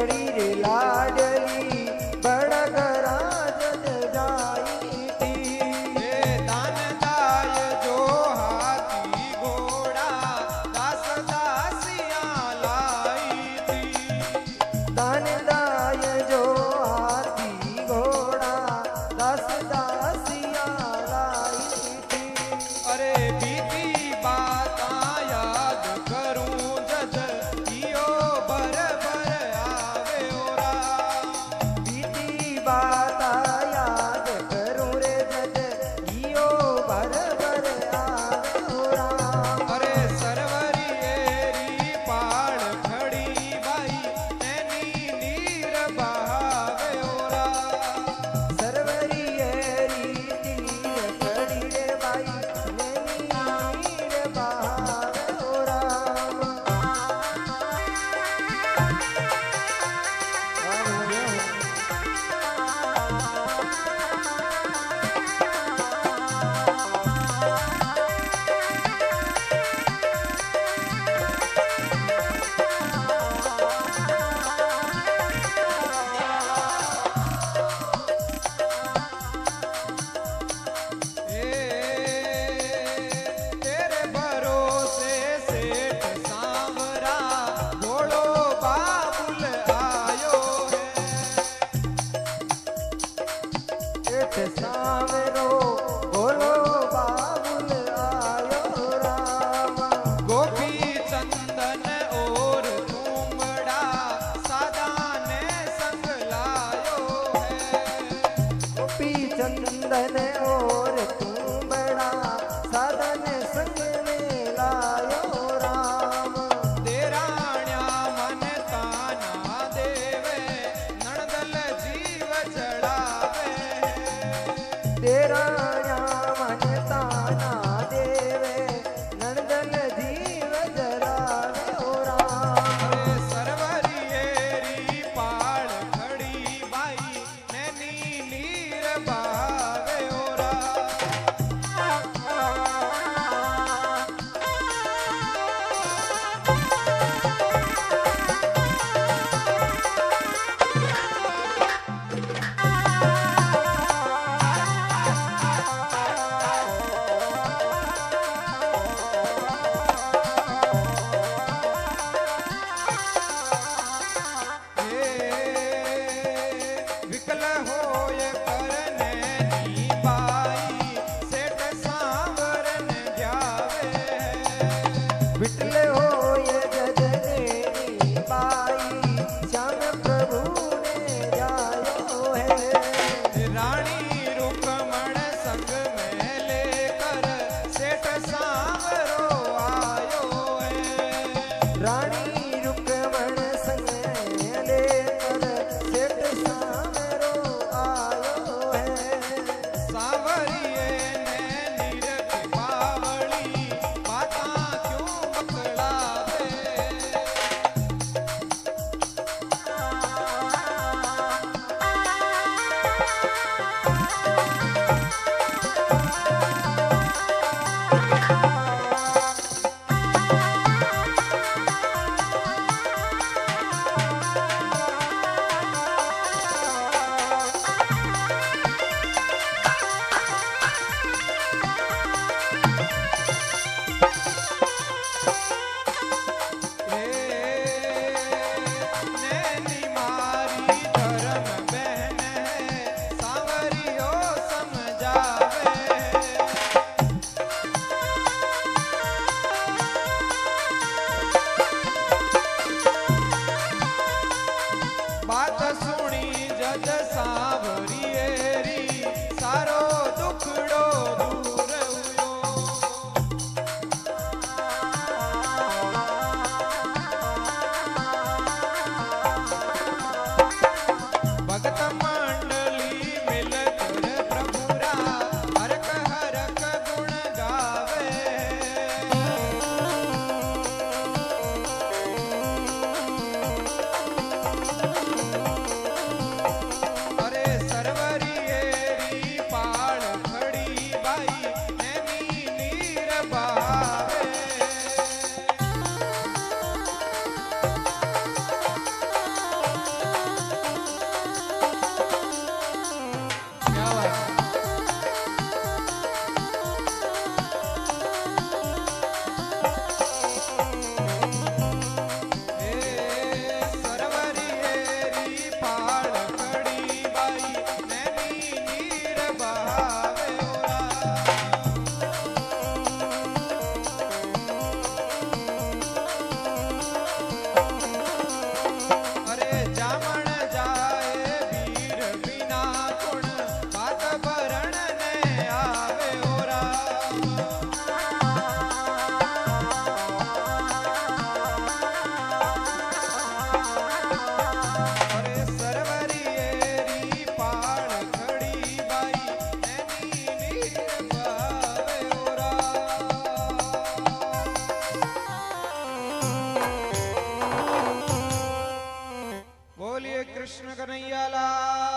पड़ी रे लाडली बड़गरा जन जाई थी। दान दाय जो हाथी घोड़ा दास दासियां लाई थी। दान दाय जो हाथी घोड़ा दास दासियां लाई थी। अरे बीती बात याद करूं जज इयो भर भर आवे ओरा। बीती बात याद करूं रे जज इयो भर भर आवे हो राम। अरे सरवरी एरी पाड़ खड़ी बाई नैनी नीर बहावे ओरा। सरवरी एरी तीर खड़ी रे बाई नैनी नीर बहावे हो राम। तेरे भरोसे सेठ सांवरा घोड़ो बाबुल आयो है। सेठ सांवरो भोलो बाबुल आयो राम। गोपी चंदन और तुमड़ा सादा ने संग लायो है। गोपी चंदन और तू बड़ा साधन संग में लायो राम। देराण्या मन ताना देवे नणदल जीव चढ़ावे। तेरा मन ताना देवे नंदन जीव जलावे हो राम। अरे सरवरी एरी पाड़ खड़ी बाई नैनी नीर बहावे ओरा। बोलिए कृष्ण कन्हैया लाल